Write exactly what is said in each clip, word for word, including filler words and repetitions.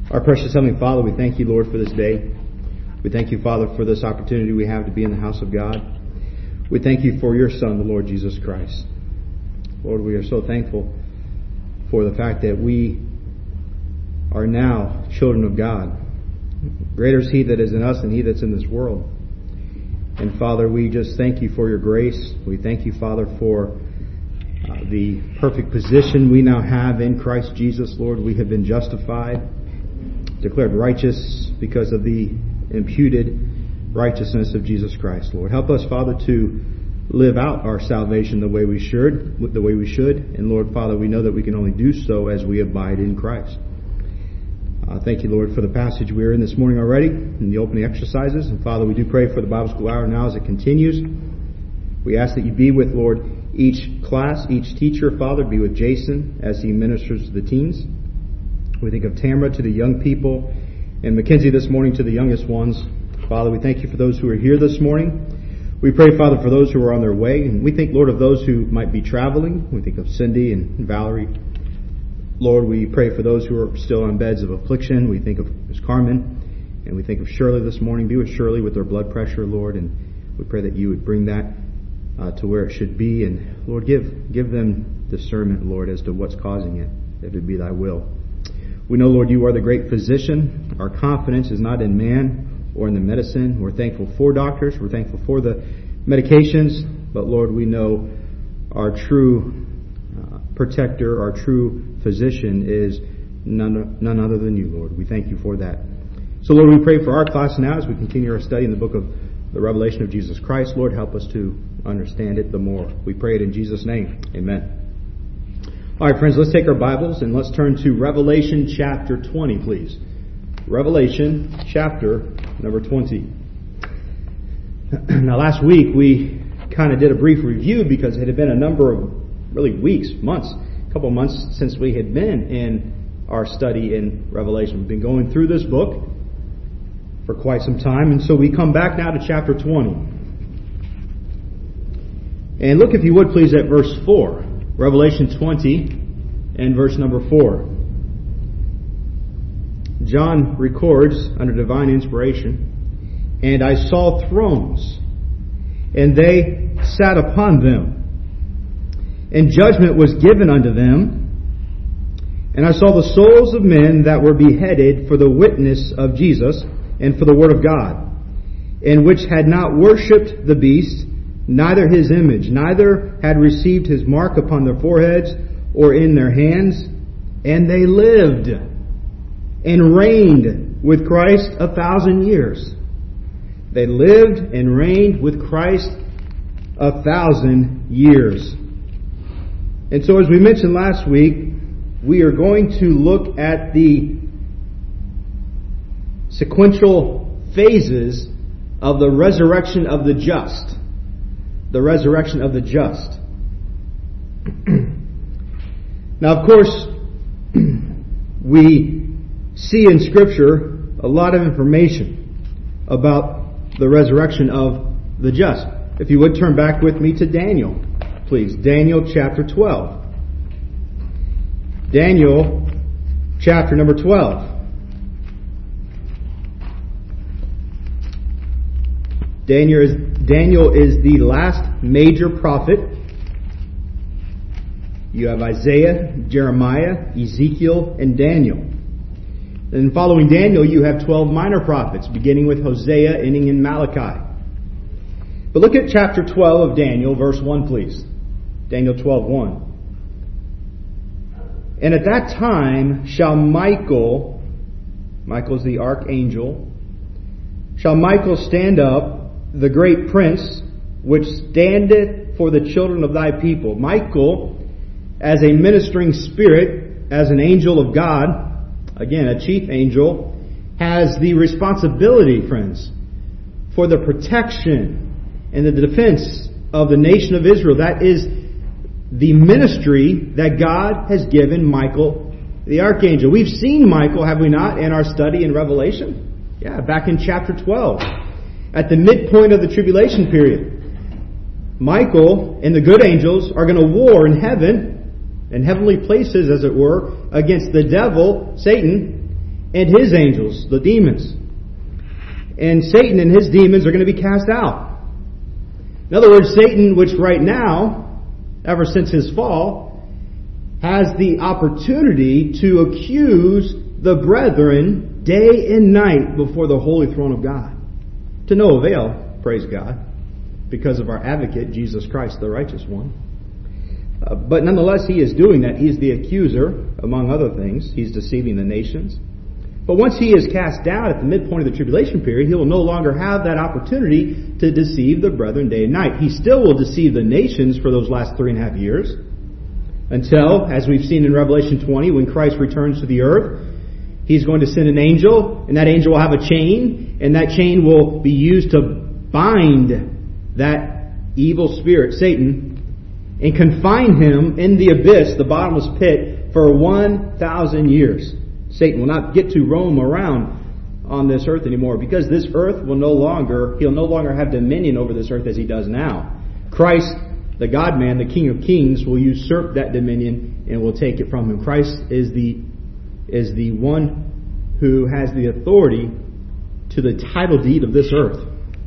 Our precious Heavenly Father, we thank you, Lord, for this day. We thank you, Father, for this opportunity we have to be in the house of God. We thank you for your Son, the Lord Jesus Christ. Lord, we are so thankful for the fact that we are now children of God. Greater is He that is in us than he that's in this world. And Father, we just thank you for your grace. We thank you, Father, for uh, the perfect position we now have in Christ Jesus, Lord. We have been justified, declared righteous because of the imputed righteousness of Jesus Christ, Lord. Help us, Father, to live out our salvation the way we should, the way we should. And Lord, Father, we know that we can only do so as we abide in Christ. Uh, thank you, Lord, for the passage we are in this morning already, in the opening exercises. And Father, we do pray for the Bible school hour now as it continues. We ask that you be with, Lord, each class, each teacher, Father. Be with Jason as he ministers to the teens. We think of Tamara to the young people, and Mackenzie this morning to the youngest ones. Father, we thank you for those who are here this morning. We pray, Father, for those who are on their way. And we think, Lord, of those who might be traveling. We think of Cindy and Valerie. Lord, we pray for those who are still on beds of affliction. We think of Miss Carmen. And we think of Shirley this morning. Be with Shirley with her blood pressure, Lord. And we pray that you would bring that uh, to where it should be. And, Lord, give give them discernment, Lord, as to what's causing it, that it would be thy will. We know, Lord, you are the great physician. Our confidence is not in man or in the medicine. We're thankful for doctors. We're thankful for the medications. But, Lord, we know our true uh, protector, our true physician is none, none other than you, Lord. We thank you for that. So, Lord, we pray for our class now as we continue our study in the book of the Revelation of Jesus Christ. Lord, help us to understand it the more. We pray it in Jesus' name. Amen. All right, friends, let's take our Bibles and let's turn to Revelation chapter twenty, please. Revelation chapter number twenty. Now, last week we kind of did a brief review because it had been a number of really weeks, months, a couple of months since we had been in our study in Revelation. We've been going through this book for quite some time, and so we come back now to chapter twenty. And look, if you would, please, at verse four. Revelation twenty and verse number four. John records under divine inspiration, "And I saw thrones, and they sat upon them, and judgment was given unto them. And I saw the souls of men that were beheaded for the witness of Jesus and for the word of God, and which had not worshipped the beast, neither his image, neither had received his mark upon their foreheads or in their hands. And they lived and reigned with Christ a thousand years." They lived and reigned with Christ a thousand years. And so, as we mentioned last week, we are going to look at the sequential phases of the resurrection of the just. The resurrection of the just. Now, of course, we see in Scripture a lot of information about the resurrection of the just. If you would turn back with me to Daniel, please. Daniel chapter twelve. Daniel chapter number twelve. Daniel is, Daniel is the last major prophet. You have Isaiah, Jeremiah, Ezekiel, and Daniel. And following Daniel, you have twelve minor prophets, beginning with Hosea, ending in Malachi. But look at chapter twelve of Daniel, verse one, please. Daniel twelve, one. "And at that time shall Michael," Michael is the archangel, "shall Michael stand up, the great prince, which standeth for the children of thy people." Michael, as a ministering spirit, as an angel of God, again, a chief angel, has the responsibility, friends, for the protection and the defense of the nation of Israel. That is the ministry that God has given Michael, the archangel. We've seen Michael, have we not, in our study in Revelation? Yeah, back in chapter twelve. At the midpoint of the tribulation period, Michael and the good angels are going to war in heaven, in heavenly places, as it were, against the devil, Satan, and his angels, the demons. And Satan and his demons are going to be cast out. In other words, Satan, which right now, ever since his fall, has the opportunity to accuse the brethren day and night before the holy throne of God. To no avail, praise God, because of our advocate, Jesus Christ, the righteous one. Uh, but nonetheless, he is doing that. He is the accuser, among other things. He's deceiving the nations. But once he is cast down at the midpoint of the tribulation period, he will no longer have that opportunity to deceive the brethren day and night. He still will deceive the nations for those last three and a half years, until, as we've seen in Revelation twenty, when Christ returns to the earth, He's going to send an angel, and that angel will have a chain, and that chain will be used to bind that evil spirit, Satan, and confine him in the abyss, the bottomless pit, for one thousand years. Satan will not get to roam around on this earth anymore, because this earth will no longer, he'll no longer have dominion over this earth as he does now. Christ, the God-man, the King of Kings, will usurp that dominion and will take it from him. Christ is the is the one who has the authority to the title deed of this earth.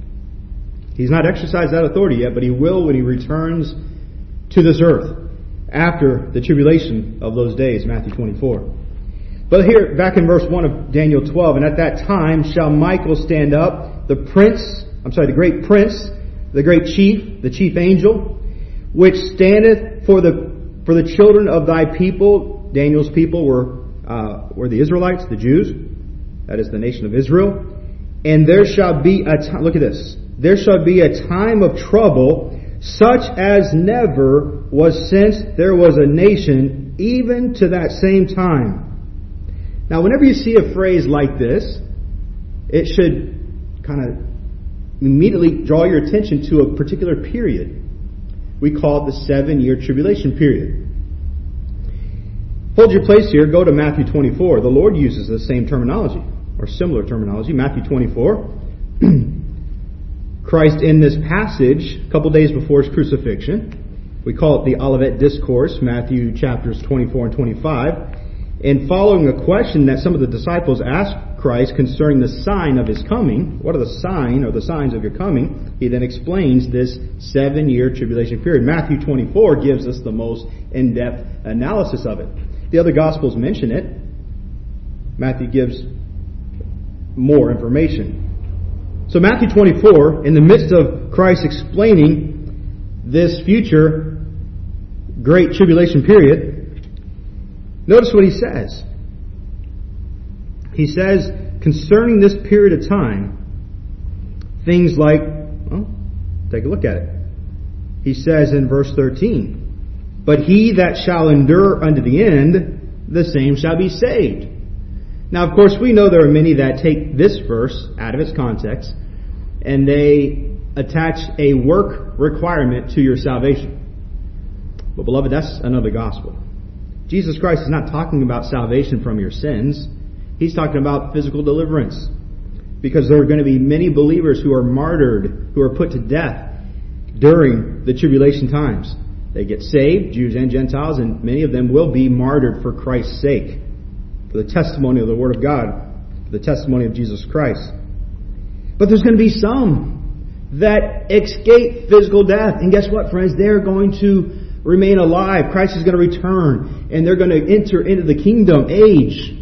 He's not exercised that authority yet, but he will when he returns to this earth after the tribulation of those days, Matthew twenty-four. But here, back in verse one of Daniel twelve, and at that time shall Michael stand up, the prince, I'm sorry, the great prince, the great chief, the chief angel, which standeth for the for the children of thy people. Daniel's people were uh, were the Israelites, the Jews. That is the nation of Israel. And there shall be a time, look at this, there shall be a time of trouble such as never was since there was a nation, even to that same time. Now, whenever you see a phrase like this, it should kind of immediately draw your attention to a particular period. We call it the seven-year tribulation period. Hold your place here. Go to Matthew twenty-four. The Lord uses the same terminology, or similar terminology. Matthew twenty-four. Christ, in this passage, a couple days before his crucifixion, we call it the Olivet Discourse, Matthew chapters twenty-four and twenty-five. And following a question that some of the disciples asked Christ concerning the sign of his coming, what are the sign or the signs of your coming? He then explains this seven-year tribulation period. Matthew twenty-four gives us the most in-depth analysis of it. The other Gospels mention it. Matthew gives more information. So Matthew twenty-four, in the midst of Christ explaining this future great tribulation period, notice what he says. He says, concerning this period of time, things like, well, take a look at it. He says in verse thirteen, but he that shall endure unto the end, the same shall be saved. Now, of course, we know there are many that take this verse out of its context, and they attach a work requirement to your salvation. But beloved, that's another gospel. Jesus Christ is not talking about salvation from your sins. He's talking about physical deliverance. Because there are going to be many believers who are martyred, who are put to death during the tribulation times. They get saved, Jews and Gentiles, and many of them will be martyred for Christ's sake, for the testimony of the Word of God, for the testimony of Jesus Christ. But there's going to be some that escape physical death. And guess what, friends? They're going to remain alive. Christ is going to return, and they're going to enter into the kingdom age.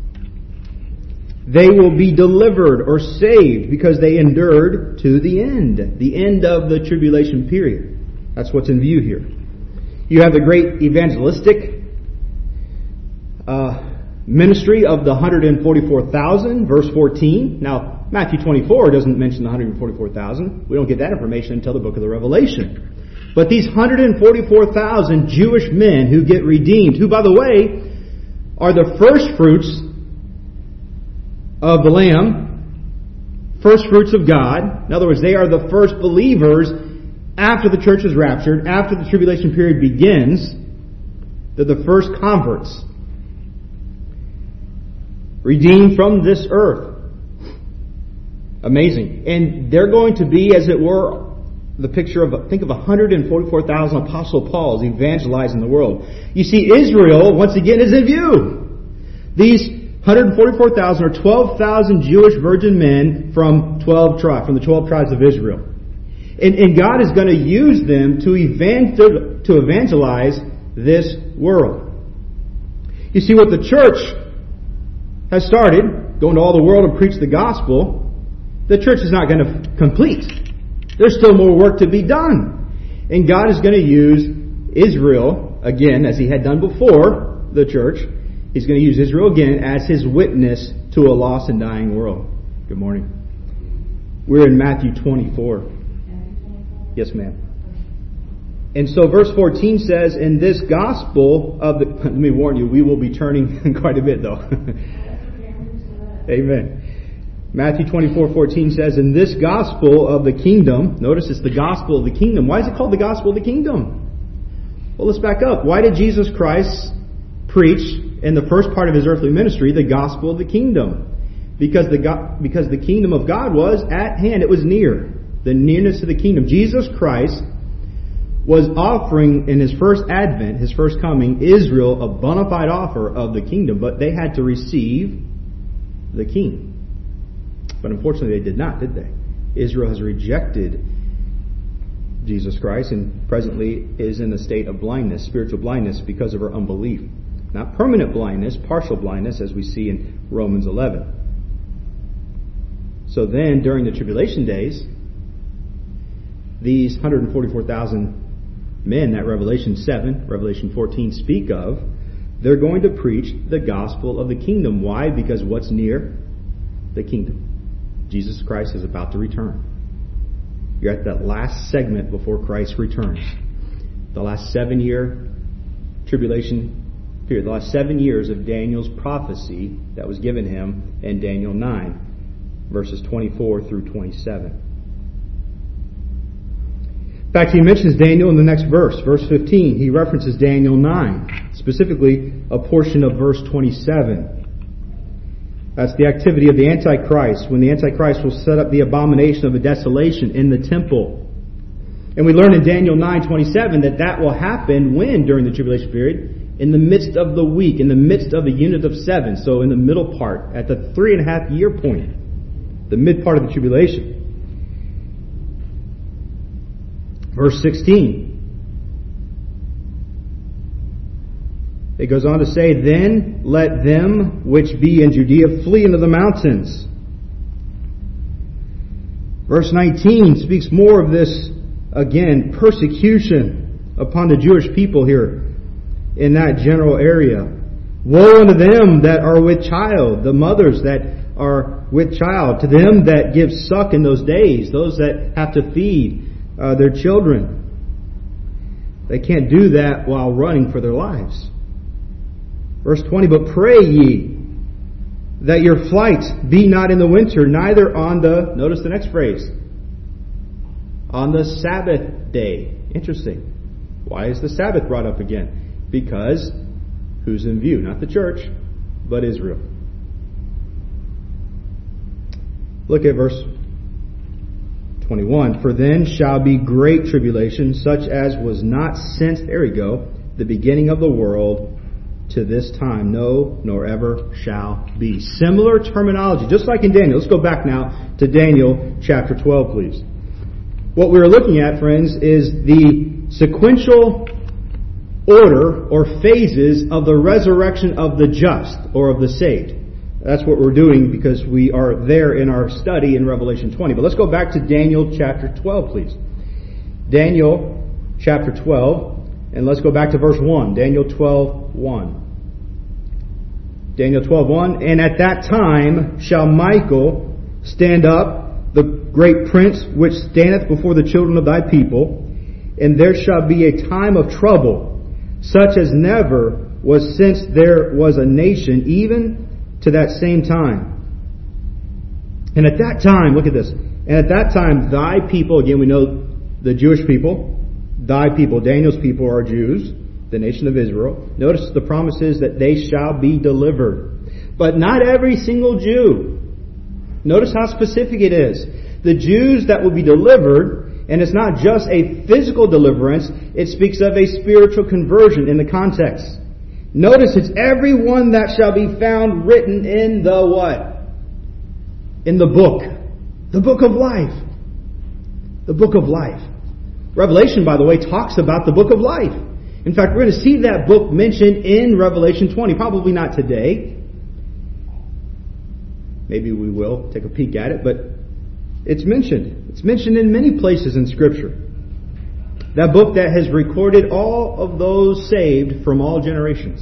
They will be delivered or saved because they endured to the end, the end of the tribulation period. That's what's in view here. You have the great evangelistic uh, ministry of the one hundred forty-four thousand, verse fourteen. Now, Matthew twenty-four doesn't mention the one hundred forty-four thousand. We don't get that information until the book of the Revelation. But these one hundred forty-four thousand Jewish men who get redeemed, who, by the way, are the first fruits of the Lamb, first fruits of God. In other words, they are the first believers after the church is raptured, after the tribulation period begins. They're the first converts, redeemed from this earth. Amazing. And they're going to be, as it were, the picture of, think of one hundred forty-four thousand Apostle Pauls evangelizing the world. You see, Israel, once again, is in view. These one hundred forty-four thousand or twelve thousand Jewish virgin men from twelve tribes, from the twelve tribes of Israel. And, and God is going to use them to evangel, to evangelize this world. You see, what the church has started, going to all the world and preach the gospel, the church is not going to complete. There's still more work to be done. And God is going to use Israel, again, as He had done before the church. He's going to use Israel again as His witness to a lost and dying world. Good morning. We're in Matthew twenty-four. Yes, ma'am. And so verse fourteen says, in this gospel of the... Let me warn you, we will be turning quite a bit though. Amen. Matthew twenty-four fourteen says, in this gospel of the kingdom... Notice it's the gospel of the kingdom. Why is it called the gospel of the kingdom? Well, let's back up. Why did Jesus Christ preach in the first part of His earthly ministry the gospel of the kingdom? Because the, God, because the kingdom of God was at hand. It was near. The nearness of the kingdom. Jesus Christ was offering in His first advent, His first coming, Israel a bona fide offer of the kingdom, but they had to receive the king. But unfortunately they did not, did they? Israel has rejected Jesus Christ and presently is in a state of blindness, spiritual blindness, because of her unbelief. Not permanent blindness, partial blindness, as we see in Romans eleven. So then, during the tribulation days, these one hundred forty-four thousand men that Revelation seven, Revelation fourteen speak of, they're going to preach the gospel of the kingdom. Why? Because what's near? The kingdom. Jesus Christ is about to return. You're at that last segment before Christ returns. The last seven year tribulation period. The last seven years of Daniel's prophecy that was given him in Daniel nine, verses twenty-four through twenty-seven. In fact, he mentions Daniel in the next verse, verse fifteen. He references Daniel nine, specifically a portion of verse twenty-seven. That's the activity of the Antichrist, when the Antichrist will set up the abomination of the desolation in the temple. And we learn in Daniel nine twenty-seven that that will happen when, during the tribulation period, in the midst of the week, in the midst of the unit of seven, so in the middle part, at the three and a half year point, the mid part of the tribulation. Verse sixteen. It goes on to say, then let them which be in Judea flee into the mountains. Verse nineteen speaks more of this, again, persecution upon the Jewish people here in that general area. Woe unto them that are with child, the mothers that are with child, to them that give suck in those days, those that have to feed Uh, their children. They can't do that while running for their lives. Verse twenty, but pray ye that your flight be not in the winter, neither on the, notice the next phrase, on the Sabbath day. Interesting. Why is the Sabbath brought up again? Because who's in view? Not the church, but Israel. Look at verse twenty-one. For then shall be great tribulation, such as was not since, there we go, the beginning of the world to this time, no, nor ever shall be. Similar terminology, just like in Daniel. Let's go back now to Daniel chapter twelve, please. What we're looking at, friends, is the sequential order or phases of the resurrection of the just or of the saved. That's what we're doing because we are there in our study in Revelation twenty. But let's go back to Daniel chapter twelve, please. Daniel chapter twelve, and let's go back to verse one. Daniel twelve, one. Daniel twelve, one. And at that time shall Michael stand up, the great prince which standeth before the children of thy people, and there shall be a time of trouble, such as never was since there was a nation, even to that same time. And at that time, look at this. And at that time, thy people, again we know the Jewish people, thy people, Daniel's people are Jews, the nation of Israel. Notice the promise is that they shall be delivered. But not every single Jew. Notice how specific it is. The Jews that will be delivered, and it's not just a physical deliverance, it speaks of a spiritual conversion in the context. Notice it's everyone that shall be found written in the what? In the book. The book of life. The book of life. Revelation, by the way, talks about the book of life. In fact, we're going to see that book mentioned in Revelation twenty. Probably not today. Maybe we will take a peek at it, but it's mentioned. It's mentioned in many places in Scripture. That book that has recorded all of those saved from all generations.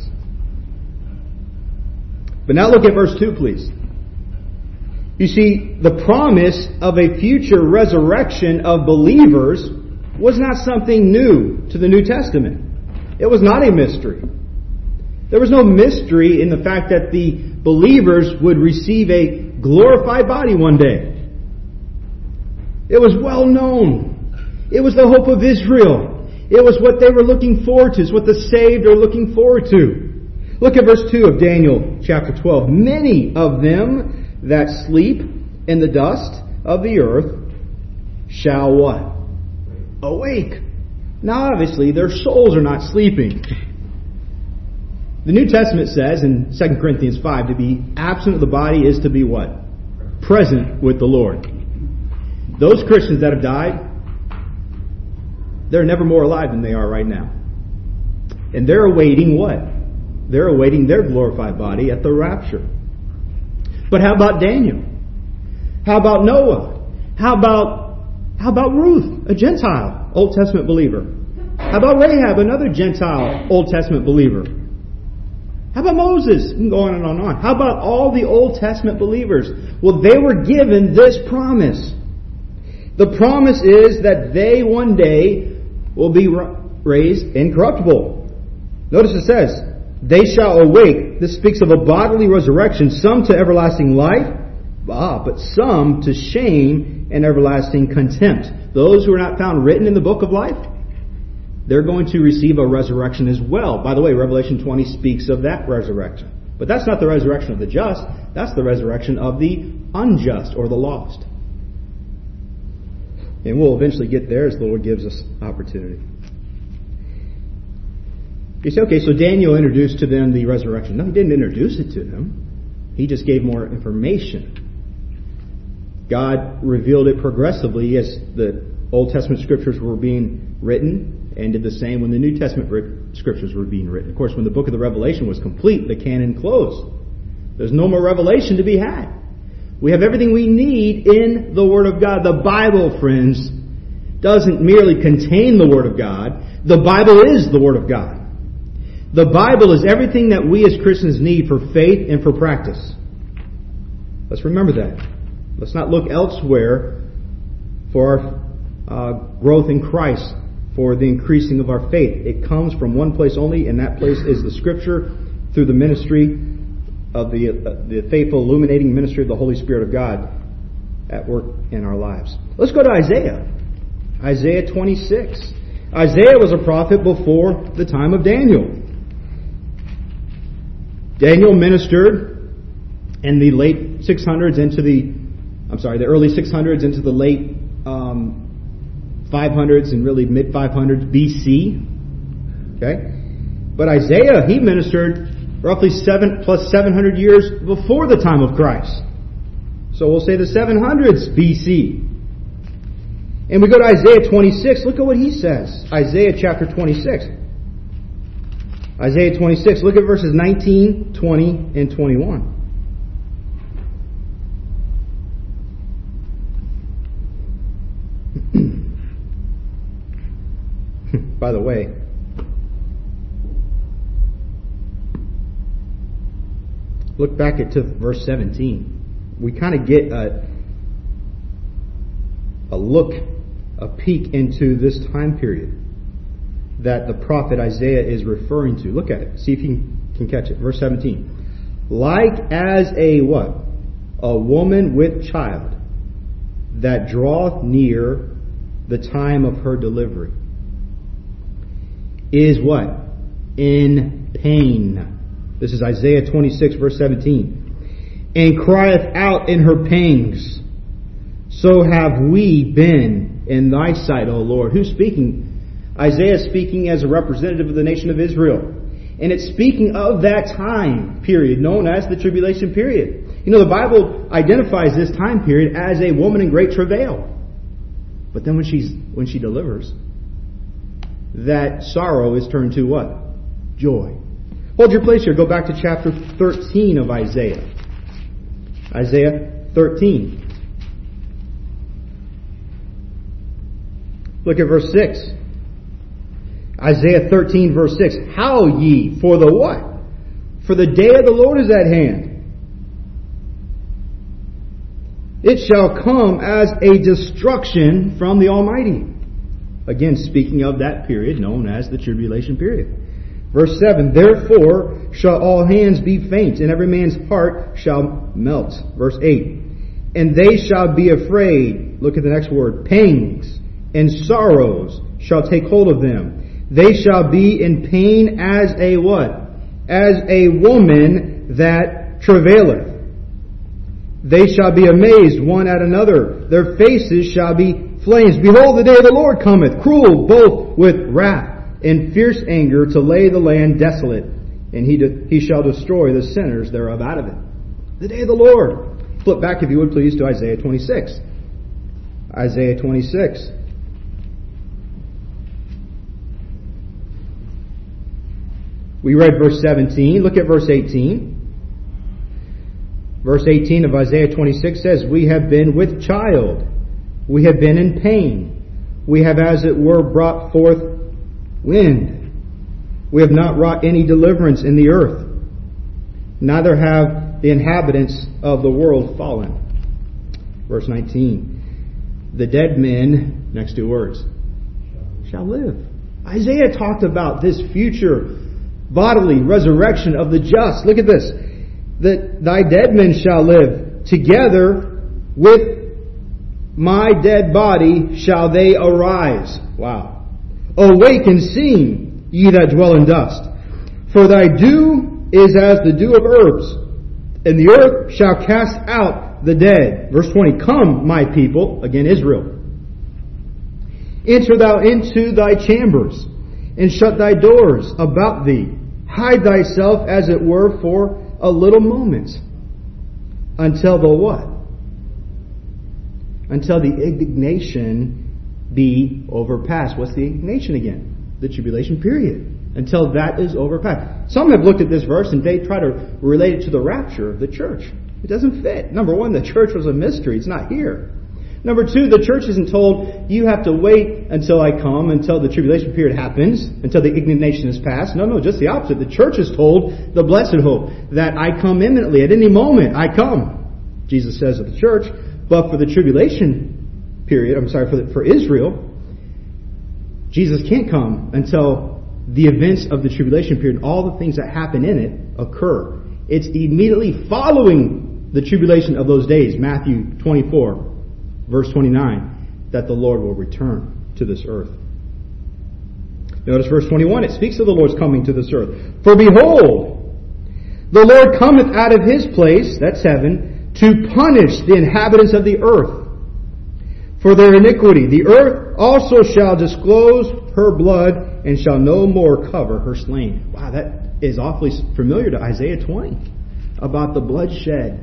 But now look at verse two, please. You see, the promise of a future resurrection of believers was not something new to the New Testament. It was not a mystery. There was no mystery in the fact that the believers would receive a glorified body one day. It was well known. It was the hope of Israel. It was what they were looking forward to. It's what the saved are looking forward to. Look at verse two of Daniel chapter twelve. Many of them that sleep in the dust of the earth shall what? Awake. Now obviously their souls are not sleeping. The New Testament says in Second Corinthians five, to be absent of the body is to be what? Present with the Lord. Those Christians that have died, they're never more alive than they are right now. And they're awaiting what? They're awaiting their glorified body at the rapture. But how about Daniel? How about Noah? How about, how about Ruth, a Gentile Old Testament believer? How about Rahab, another Gentile Old Testament believer? How about Moses? And go on and on and on. How about all the Old Testament believers? Well, they were given this promise. The promise is that they one day will be raised incorruptible. Notice it says, they shall awake. This speaks of a bodily resurrection, some to everlasting life, ah, but some to shame and everlasting contempt. Those who are not found written in the book of life, they're going to receive a resurrection as well. By the way, Revelation twenty speaks of that resurrection. But that's not the resurrection of the just. That's the resurrection of the unjust or the lost. And we'll eventually get there as the Lord gives us opportunity. You say, okay, so Daniel introduced to them the resurrection. No, he didn't introduce it to them. He just gave more information. God revealed it progressively as the Old Testament scriptures were being written, and did the same when the New Testament scriptures were being written. Of course, when the book of the Revelation was complete, the canon closed. There's no more revelation to be had. We have everything we need in the Word of God. The Bible, friends, doesn't merely contain the Word of God. The Bible is the Word of God. The Bible is everything that we as Christians need for faith and for practice. Let's remember that. Let's not look elsewhere for our uh, growth in Christ, for the increasing of our faith. It comes from one place only, and that place is the Scripture through the ministry of the uh, the faithful illuminating ministry of the Holy Spirit of God at work in our lives. Let's go to Isaiah. Isaiah twenty-six. Isaiah was a prophet before the time of Daniel. Daniel ministered in the late six hundreds into the, I'm sorry, the early six hundreds into the late um, five hundreds and really mid five hundreds B C. Okay? But Isaiah, he ministered roughly seven plus seven hundred years before the time of Christ. So we'll say the seven hundreds B C. And we go to Isaiah twenty-six. Look at what he says. Isaiah chapter twenty-six. Isaiah twenty-six. Look at verses nineteen, twenty, and twenty-one. By the way, look back at to verse seventeen. We kind of get a, a look, a peek into this time period that the prophet Isaiah is referring to. Look at it. See if you can catch it. Verse seventeen. Like as a what? A woman with child that draweth near the time of her delivery. Is what? In pain. This is Isaiah twenty-six verse seventeen. And crieth out in her pangs. So have we been in thy sight, O Lord. Who's speaking? Isaiah speaking as a representative of the nation of Israel. And it's speaking of that time period known as the tribulation period. You know, the Bible identifies this time period as a woman in great travail. But then when she's when she delivers, that sorrow is turned to what? Joy. Hold your place here. Go back to chapter thirteen of Isaiah. Isaiah thirteen. Look at verse six. Isaiah thirteen verse six. Howl ye for the what? For the day of the Lord is at hand. It shall come as a destruction from the Almighty. Again, speaking of that period known as the tribulation period. Verse seven, therefore shall all hands be faint, and every man's heart shall melt. Verse eight, and they shall be afraid. Look at the next word. Pangs and sorrows shall take hold of them. They shall be in pain as a what? As a woman that travaileth. They shall be amazed one at another. Their faces shall be flames. Behold, the day of the Lord cometh, cruel both with wrath and fierce anger, to lay the land desolate, and he de- he shall destroy the sinners thereof out of it. The day of the Lord. Flip back, if you would please, to Isaiah twenty-six. Isaiah twenty-six. We read verse seventeen. Look at verse eighteen. Verse eighteen of Isaiah twenty-six says, we have been with child. We have been in pain. We have, as it were, brought forth wind. We have not wrought any deliverance in the earth. Neither have the inhabitants of the world fallen. Verse nineteen. The dead men, next two words, shall live. Isaiah talked about this future bodily resurrection of the just. Look at this. That thy dead men shall live. Together with my dead body shall they arise. Wow. Awake and sing, ye that dwell in dust. For thy dew is as the dew of herbs, and the earth shall cast out the dead. Verse twenty, come, my people, again Israel, enter thou into thy chambers, and shut thy doors about thee. Hide thyself, as it were, for a little moment. Until the what? Until the indignation be overpassed. What's the indignation again? The tribulation period. Until that is overpassed. Some have looked at this verse and they try to relate it to the rapture of the church. It doesn't fit. Number one, the church was a mystery. It's not here. Number two, the church isn't told, you have to wait until I come, until the tribulation period happens, until the indignation is passed. No, no, just the opposite. The church is told the blessed hope, that I come imminently. At any moment, I come. Jesus says of the church. But for the tribulation period, I'm sorry, for, the, for Israel, Jesus can't come until the events of the tribulation period, all the things that happen in it, occur. It's immediately following the tribulation of those days, Matthew twenty-four. Verse twenty-nine, that the Lord will return to this earth. Notice verse twenty-one, it speaks of the Lord's coming to this earth. For behold, the Lord cometh out of his place, that's heaven, to punish the inhabitants of the earth for their iniquity. The earth also shall disclose her blood, and shall no more cover her slain. Wow, that is awfully familiar to Isaiah twenty, about the bloodshed.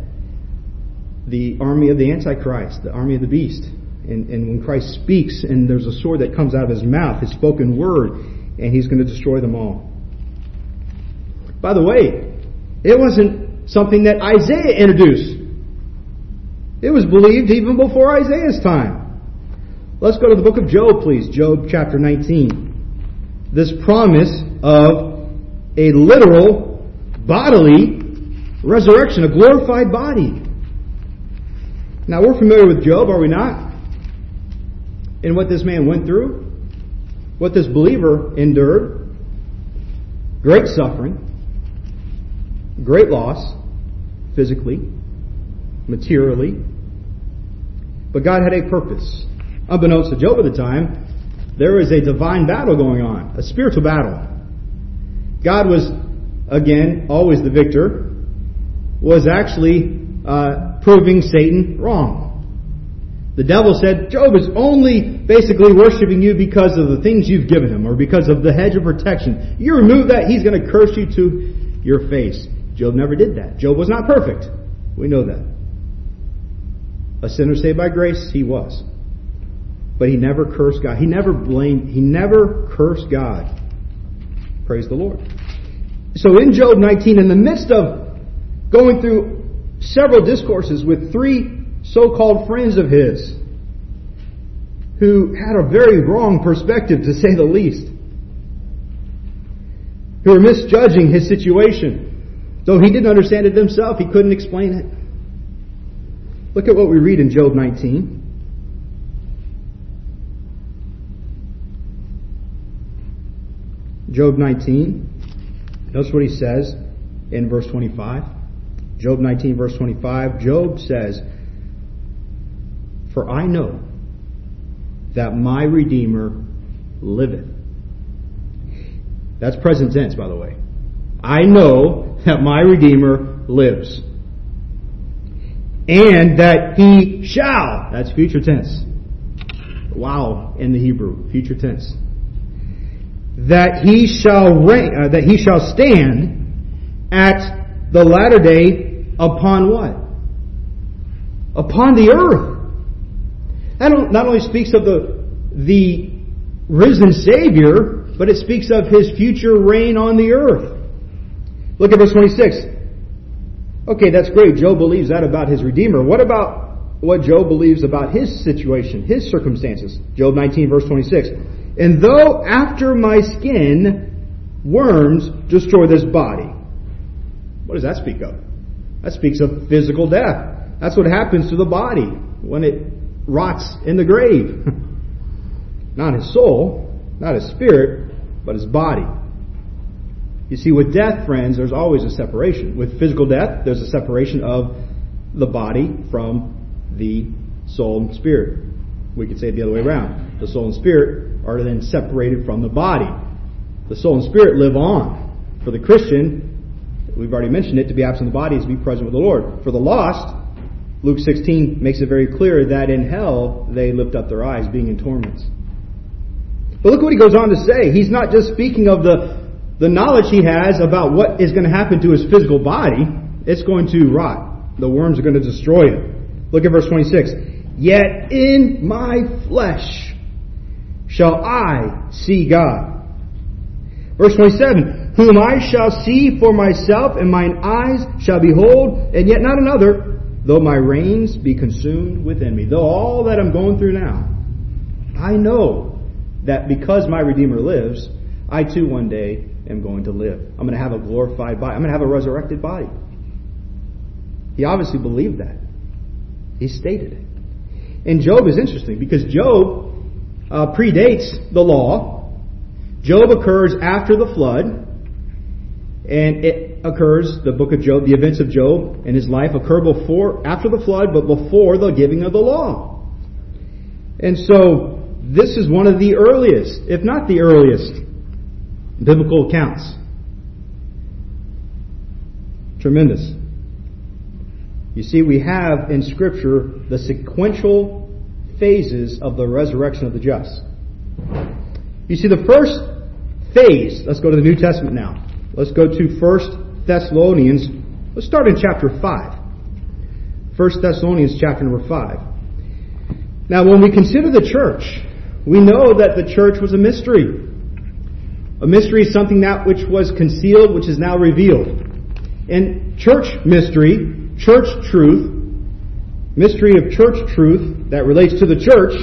The army of the Antichrist, the army of the beast. And, and when Christ speaks and there's a sword that comes out of his mouth, his spoken word, and he's going to destroy them all. By the way, it wasn't something that Isaiah introduced. It was believed even before Isaiah's time. Let's go to the book of Job, please. Job chapter nineteen. This promise of a literal bodily resurrection, a glorified body. Now, we're familiar with Job, are we not? And what this man went through, what this believer endured. Great suffering, great loss, physically, materially. But God had a purpose. Unbeknownst to Job at the time, there was a divine battle going on, a spiritual battle. God was, again, always the victor, was actually uh, proving Satan wrong. The devil said, Job is only basically worshiping you because of the things you've given him or because of the hedge of protection. You remove that, he's going to curse you to your face. Job never did that. Job was not perfect. We know that. A sinner saved by grace, he was. But he never cursed God. He never blamed, he never cursed God. Praise the Lord. So in Job nineteen, in the midst of going through several discourses with three so-called friends of his who had a very wrong perspective, to say the least, who were misjudging his situation. Though he didn't understand it himself, he couldn't explain it. Look at what we read in Job nineteen. Job nineteen. Notice what he says in verse twenty-five. Job nineteen, verse twenty-five. Job says, "For I know that my Redeemer liveth." That's present tense, by the way. I know that my Redeemer lives. And that he shall. That's future tense. Wow, in the Hebrew. Future tense. That he shall reign, uh, that he shall stand at the latter day upon what? Upon the earth. That not only speaks of the the risen Savior, but it speaks of his future reign on the earth. Look at verse twenty-six. Okay, that's great. Job believes that about his Redeemer. What about what Job believes about his situation, his circumstances? Job nineteen, verse twenty-six. And though after my skin worms destroy this body. What does that speak of? That speaks of physical death. That's what happens to the body when it rots in the grave. Not his soul, not his spirit, but his body. You see, with death, friends, there's always a separation. With physical death, there's a separation of the body from the soul and spirit. We could say it the other way around. The soul and spirit are then separated from the body. The soul and spirit live on. For the Christian, we've already mentioned it, to be absent in the body is to be present with the Lord. For the lost, Luke sixteen makes it very clear that in hell they lift up their eyes, being in torments. But look what he goes on to say. He's not just speaking of the, the knowledge he has about what is going to happen to his physical body. It's going to rot. The worms are going to destroy it. Look at verse twenty-six. Yet in my flesh shall I see God. Verse twenty-seven. Whom I shall see for myself, and mine eyes shall behold, and yet not another, though my reins be consumed within me. Though all that I'm going through now, I know that because my Redeemer lives, I too one day am going to live. I'm going to have a glorified body. I'm going to have a resurrected body. He obviously believed that. He stated it. And Job is interesting because Job uh, predates the law. Job occurs after the flood. And it occurs, the book of Job, the events of Job and his life occur before, after the flood, but before the giving of the law. And so, this is one of the earliest, if not the earliest, biblical accounts. Tremendous. You see, we have in Scripture the sequential phases of the resurrection of the just. You see, the first phase, let's go to the New Testament now. Let's go to First Thessalonians. Let's start in chapter five. First Thessalonians chapter number five. Now, when we consider the church, we know that the church was a mystery. A mystery is something that which was concealed, which is now revealed. And church mystery, church truth, mystery of church truth that relates to the church,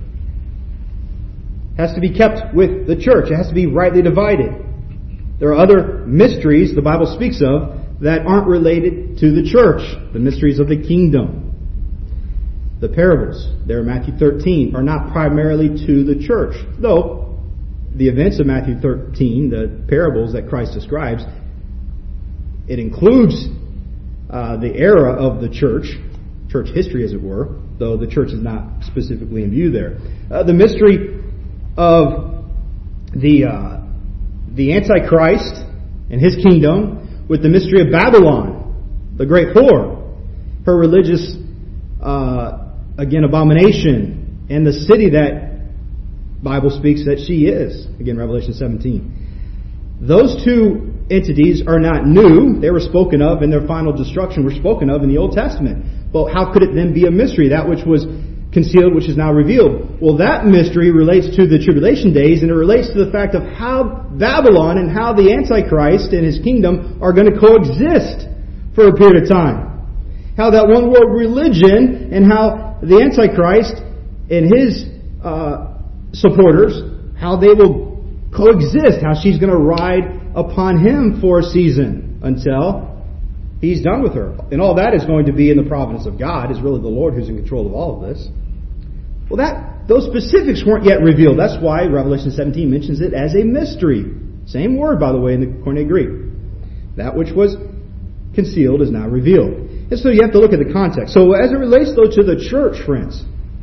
has to be kept with the church. It has to be rightly divided. There are other mysteries the Bible speaks of that aren't related to the church. The mysteries of the kingdom. The parables, there in Matthew thirteen, are not primarily to the church. Though, the events of Matthew thirteen, the parables that Christ describes, it includes uh, the era of the church, church history as it were, though the church is not specifically in view there. Uh, the mystery of the... Uh, The Antichrist and his kingdom, with the mystery of Babylon, the great whore, her religious uh, again, abomination, and the city that Bible speaks that she is. Again, Revelation seventeen. Those two entities are not new. They were spoken of in their final destruction, were spoken of in the Old Testament. But how could it then be a mystery? That which was concealed, which is now revealed. Well, that mystery relates to the tribulation days, and it relates to the fact of how Babylon and how the Antichrist and his kingdom are going to coexist for a period of time. How that one world religion and how the Antichrist and his uh, supporters, how they will coexist, how she's going to ride upon him for a season until he's done with her. And all that is going to be in the providence of God. It's really the Lord who's in control of all of this. Well, that those specifics weren't yet revealed. That's why Revelation seventeen mentions it as a mystery. Same word, by the way, in the Koine Greek. That which was concealed is now revealed. And so you have to look at the context. So as it relates, though, to the church, friends,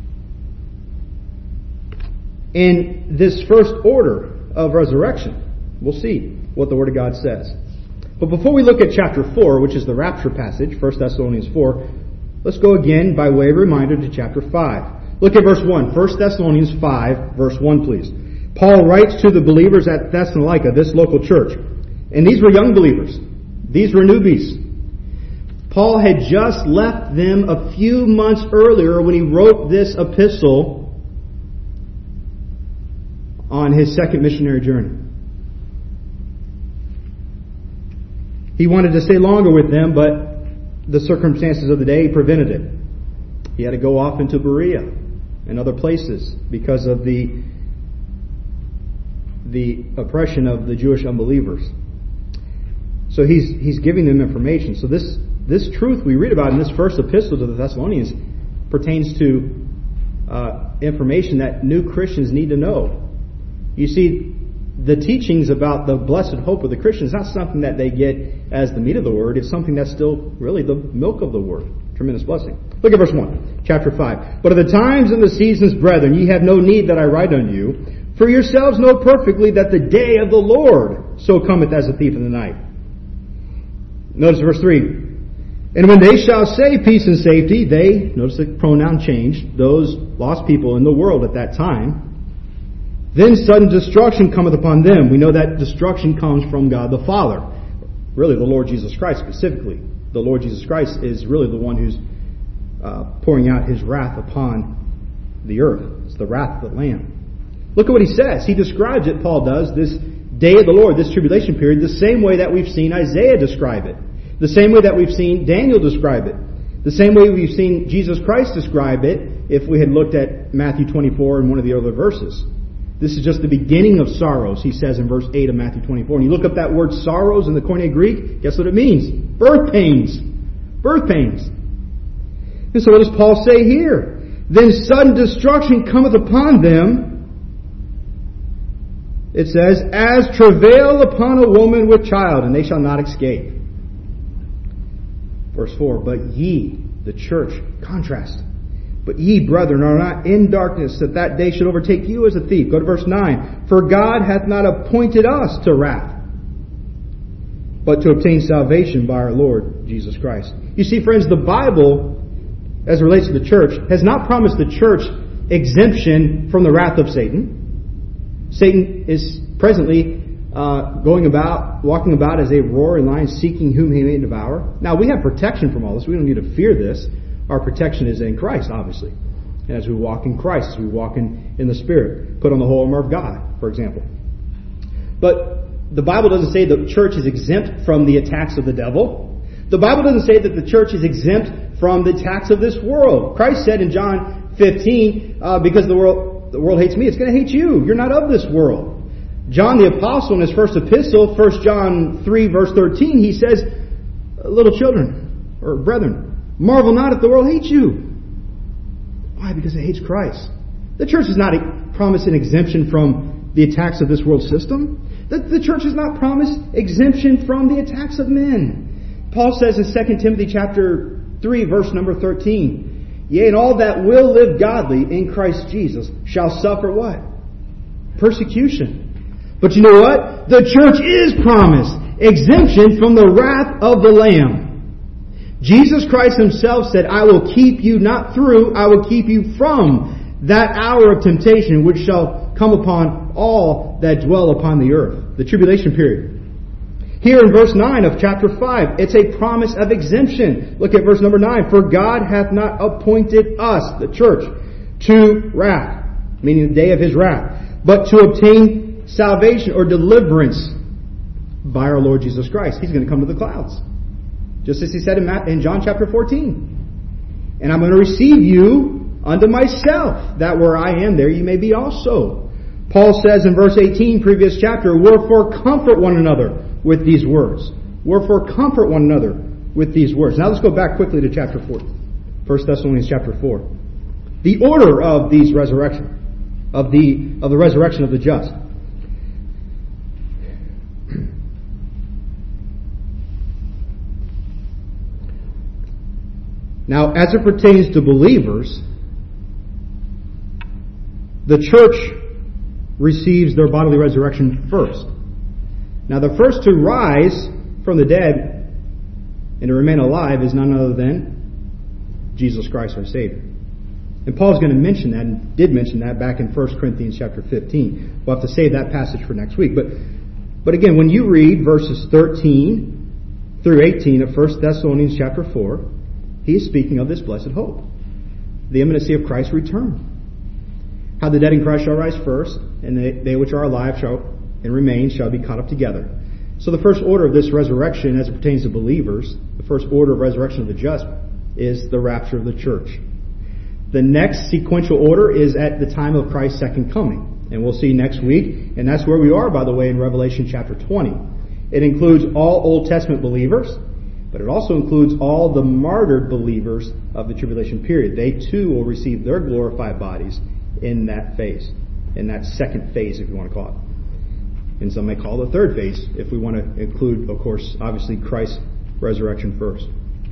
in this first order of resurrection, we'll see what the Word of God says. But before we look at chapter four, which is the rapture passage, First Thessalonians four, let's go again by way of reminder to chapter five. Look at verse one. First Thessalonians five, verse one, please. Paul writes to the believers at Thessalonica, this local church. And these were young believers. These were newbies. Paul had just left them a few months earlier when he wrote this epistle on his second missionary journey. He wanted to stay longer with them, but the circumstances of the day prevented it. He had to go off into Berea and other places because of the the oppression of the Jewish unbelievers. So he's he's giving them information. So this this truth we read about in this first epistle to the Thessalonians pertains to uh, information that new Christians need to know. You see, the teachings about the blessed hope of the Christian is not something that they get as the meat of the Word. It's something that's still really the milk of the Word. Tremendous blessing. Look at verse one, chapter five. But at the times and the seasons, brethren, ye have no need that I write unto you. For yourselves know perfectly that the day of the Lord so cometh as a thief in the night. Notice verse three. And when they shall say peace and safety, they, notice the pronoun changed, those lost people in the world at that time, then sudden destruction cometh upon them. We know that destruction comes from God the Father. Really the Lord Jesus Christ specifically. The Lord Jesus Christ is really the one who's uh, pouring out His wrath upon the earth. It's the wrath of the Lamb. Look at what he says. He describes it, Paul does, this day of the Lord, this tribulation period, the same way that we've seen Isaiah describe it. The same way that we've seen Daniel describe it. The same way we've seen Jesus Christ describe it if we had looked at Matthew twenty-four and one of the other verses. This is just the beginning of sorrows, he says in verse eight of Matthew twenty-four. And you look up that word sorrows in the Koine Greek, guess what it means? Birth pains. Birth pains. And so what does Paul say here? Then sudden destruction cometh upon them. It says, as travail upon a woman with child, and they shall not escape. Verse four, but ye, the church, contrast. But ye, brethren, are not in darkness, that that day should overtake you as a thief. Go to verse nine. For God hath not appointed us to wrath, but to obtain salvation by our Lord Jesus Christ. You see, friends, the Bible, as it relates to the church, has not promised the church exemption from the wrath of Satan. Satan is presently uh, going about, walking about as a roaring lion, seeking whom he may devour. Now, we have protection from all this. We don't need to fear this. Our protection is in Christ, obviously. And as we walk in Christ, as we walk in, in the Spirit, put on the whole armor of God, for example. But the Bible doesn't say the church is exempt from the attacks of the devil. The Bible doesn't say that the church is exempt from the attacks of this world. Christ said in John fifteen, uh, because the world the world hates me, it's going to hate you. You're not of this world. John the Apostle in his first epistle, First John three, verse thirteen, he says, little children, or brethren, marvel not if the world hates you. Why? Because it hates Christ. The church is not promised an exemption from the attacks of this world system. The, the church is not promised exemption from the attacks of men. Paul says in Second Timothy chapter three, verse number thirteen, yea, and all that will live godly in Christ Jesus shall suffer what? Persecution. But you know what? The church is promised exemption from the wrath of the Lamb. Jesus Christ himself said, I will keep you not through, I will keep you from that hour of temptation which shall come upon all that dwell upon the earth. The tribulation period. Here in verse nine of chapter five, it's a promise of exemption. Look at verse number nine. For God hath not appointed us, the church, to wrath, meaning the day of His wrath, but to obtain salvation or deliverance by our Lord Jesus Christ. He's going to come to the clouds. Just as He said in John chapter fourteen. And I'm going to receive you unto myself, that where I am, there you may be also. Paul says in verse eighteen, previous chapter, wherefore comfort one another with these words. Wherefore comfort one another with these words. Now let's go back quickly to chapter four. First Thessalonians chapter four. The order of these resurrection, of the of the resurrection of the just. Now, as it pertains to believers, the church receives their bodily resurrection first. Now, the first to rise from the dead and to remain alive is none other than Jesus Christ our Savior. And Paul's going to mention that, and did mention that back in First Corinthians chapter fifteen. We'll have to save that passage for next week. But, but again, when you read verses thirteen through eighteen of First Thessalonians chapter four, he is speaking of this blessed hope, the imminency of Christ's return. How the dead in Christ shall rise first, and they, they which are alive shall and remain shall be caught up together. So the first order of this resurrection, as it pertains to believers, the first order of resurrection of the just, is the rapture of the church. The next sequential order is at the time of Christ's second coming. And we'll see next week, and that's where we are, by the way, in Revelation chapter twenty. It includes all Old Testament believers, but it also includes all the martyred believers of the tribulation period. They too will receive their glorified bodies in that phase, in that second phase, if you want to call it. And some may call it the third phase, if we want to include, of course, obviously Christ's resurrection first.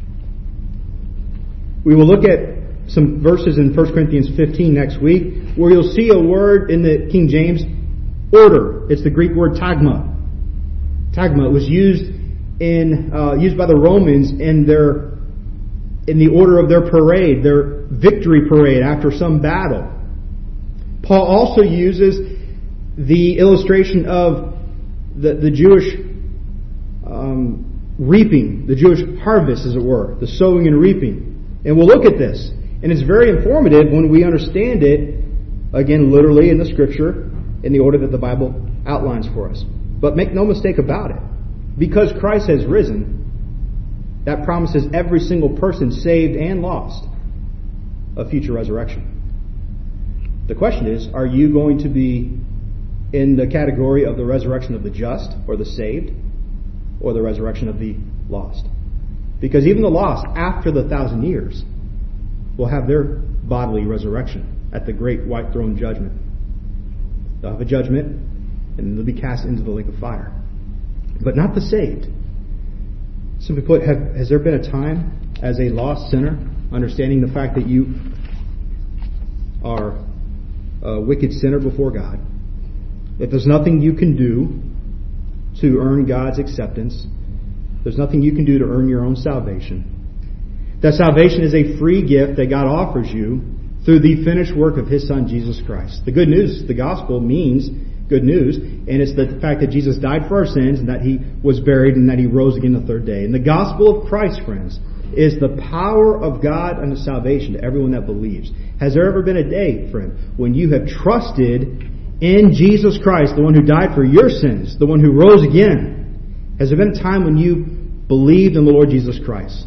We will look at some verses in First Corinthians fifteen next week, where you'll see a word in the King James, order. It's the Greek word tagma. Tagma was used in uh, used by the Romans in their in the order of their parade, their victory parade after some battle. Paul also uses the illustration of the, the Jewish um, reaping, the Jewish harvest, as it were, the sowing and reaping. And we'll look at this. And it's very informative when we understand it, again, literally in the Scripture, in the order that the Bible outlines for us. But make no mistake about it. Because Christ has risen, that promises every single person, saved and lost, a future resurrection. The question is, are you going to be in the category of the resurrection of the just, or the saved, or the resurrection of the lost? Because even the lost, after the thousand years, will have their bodily resurrection at the great white throne judgment. They'll have a judgment, and they'll be cast into the lake of fire. But not the saved. Simply put, have, has there been a time as a lost sinner, understanding the fact that you are a wicked sinner before God, if there's nothing you can do to earn God's acceptance, there's nothing you can do to earn your own salvation, that salvation is a free gift that God offers you through the finished work of His Son, Jesus Christ. The good news, the gospel, means good news, and it's the fact that Jesus died for our sins, and that He was buried, and that He rose again the third day. And the gospel of Christ, friends, is the power of God unto salvation to everyone that believes. Has there ever been a day, friend, when you have trusted in Jesus Christ, the one who died for your sins, the one who rose again? Has there been a time when you believed in the Lord Jesus Christ?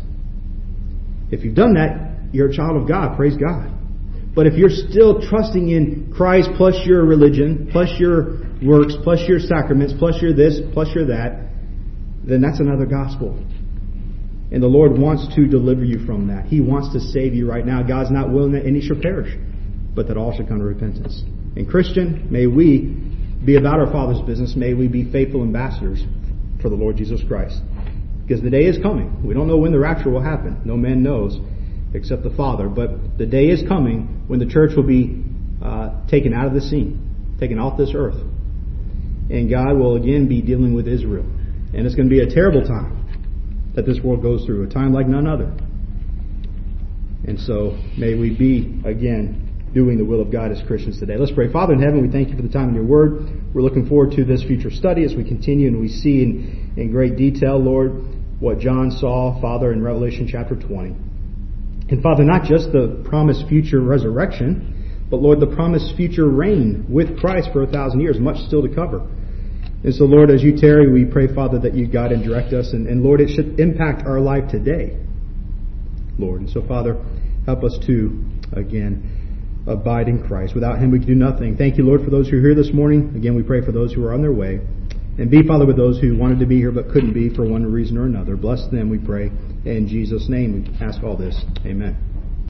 If you've done that, you're a child of God. Praise God. But if you're still trusting in Christ plus your religion, plus your works, plus your sacraments, plus your this, plus your that, then that's another gospel. And the Lord wants to deliver you from that. He wants to save you right now. God's not willing that any should perish, but that all should come to repentance. And Christian, may we be about our Father's business. May we be faithful ambassadors for the Lord Jesus Christ. Because the day is coming. We don't know when the rapture will happen. No man knows except the Father. But the day is coming when the church will be uh, taken out of the scene, taken off this earth. And God will again be dealing with Israel. And it's going to be a terrible time. that this world goes through, a time like none other. And so may we be, again, doing the will of God as Christians today. Let's pray. Father in heaven, we thank you for the time in your word. We're looking forward to this future study as we continue and we see in, in great detail, Lord, what John saw, Father, in Revelation chapter twenty. And Father, not just the promised future resurrection, but Lord, the promised future reign with Christ for a thousand years, much still to cover. And so, Lord, as you tarry, we pray, Father, that you guide and direct us. And, and Lord, it should impact our life today, Lord. And so, Father, help us to, again, abide in Christ. Without him, we can do nothing. Thank you, Lord, for those who are here this morning. Again, we pray for those who are on their way. And be, Father, with those who wanted to be here but couldn't be for one reason or another. Bless them, we pray. In Jesus' name, we ask all this. Amen.